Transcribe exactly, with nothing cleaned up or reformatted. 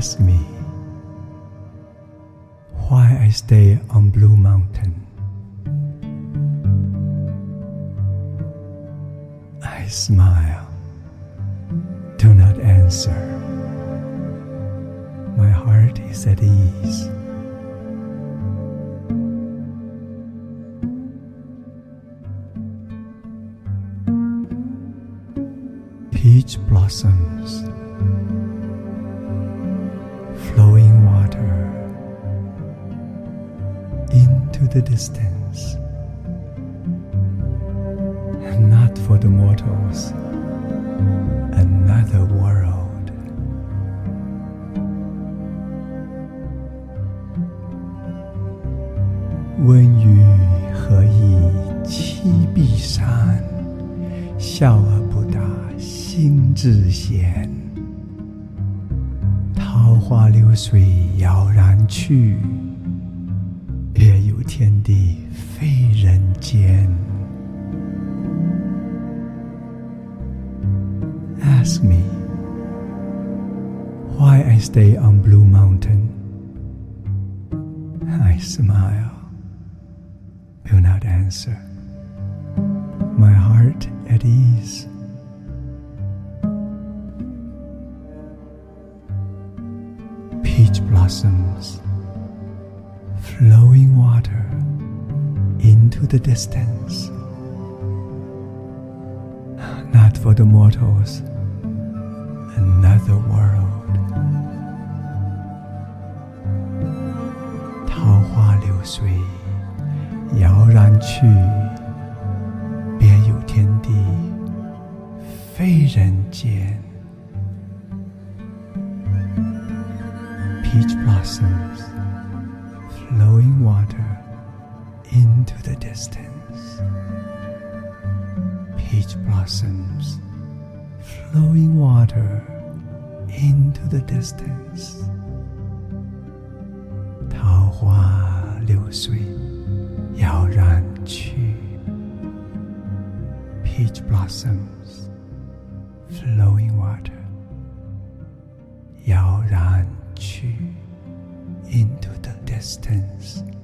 Ask me why I stay on Blue Mountain. I smile. Do not answer. My heart is at ease. Peach blossoms, flowing water into the distance, and not for the mortals, another world. 温语何以栖碧山，笑而不答心自闲。桃花流水杳然去，别有天地非人间。Ask me why I stay on Blue Mountain. I smile. Do not answer. My heart at ease. Peach blossoms, flowing water into the distance. Not for the mortals, another world. 桃花流水杳然去，别有天地非人间。Peach blossoms, flowing water into the distance. Peach blossoms, flowing water into the distance. 桃花流水杳然去。Peach blossoms, flowing water 杳然去 into the distance.